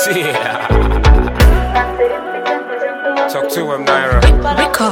Yeah. Talk to him, Naira. Rico.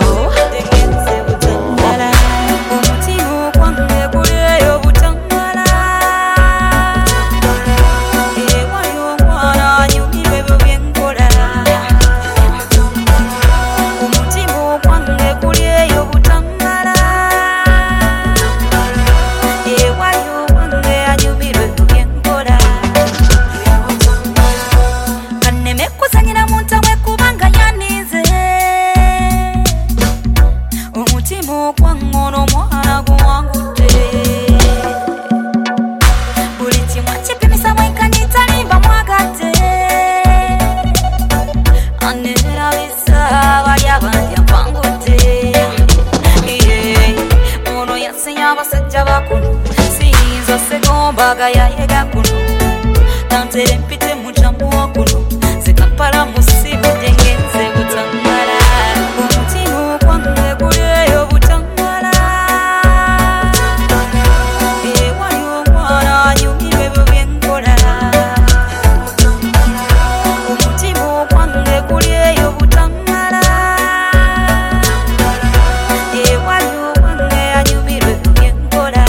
Bagaya yega kuno Tantere mpite mujamu wa kuno Zikapala musibu jengenze butangala Umutimu kwange kuleyo butangala Ewa yomwana nyumire bubyenkola Umutimu kwange kuleyo butangala Ewa yomwana anyumire bubyenkola.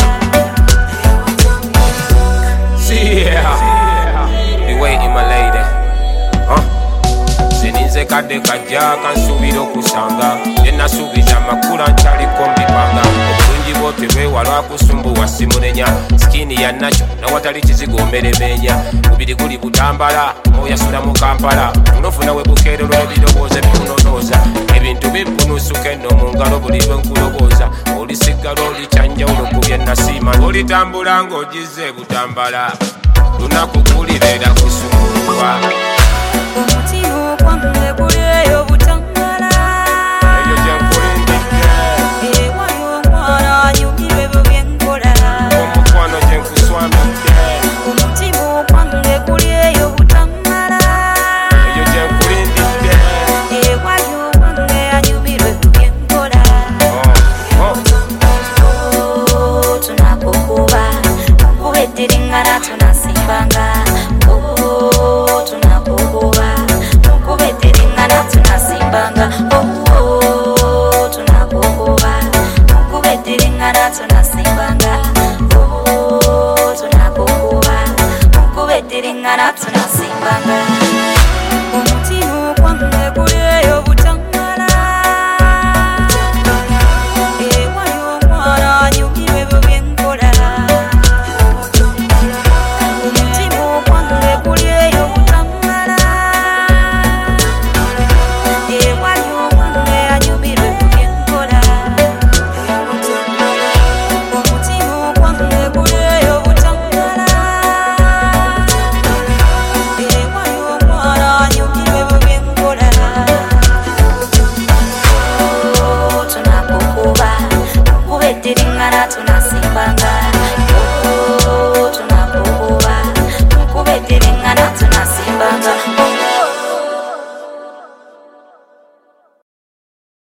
Kade kajja kansubira okusanga yenasuubiza amakula nkyaliko mbipanga obulungi bwote bwewala kusumbuwa simunenya sikini yannacho nawatali kizigo mmeremenya mubiri guli butambala oyasula mu Kampala munofuna we bukeerero ebirowoozo bikunonooza ebintu bipunusuka enno mu ngalo buli lwe nkulowooza olisigala olicyanjawulo ku bye nasiima olitambula ng'ogize butambala lunaku kulibeera kusumulwa. Umutimu kwange kuleyo butangala Eyo gyenkulindidde Ewa yomwana nyumire bubyenkola Omukwano gyenkuswamidde Umutimu kwange kuleyo butangala Eyo gyenkulindidde Ewa yomwana anyumire bubyenkola Tunakukuba Kubetiringana tunasimbanga tunakukuba Mukubetiringana tunasimbanga tunakukuba Mukubetiringana tunasimbanga tunakukuba Mukubetiringana tunasimbanga Umutimu kwange kuleyo butangala Ewa yomwana nyumire bubyenkola Umutimu kwange kuleyo butangala Ewa yomwana anyumire bubyenkola Umutimu kwange kuleyo butangala Ewa yomwana anyumire bubyenkola Tunakukuba Mukubetiringana tunasimbanga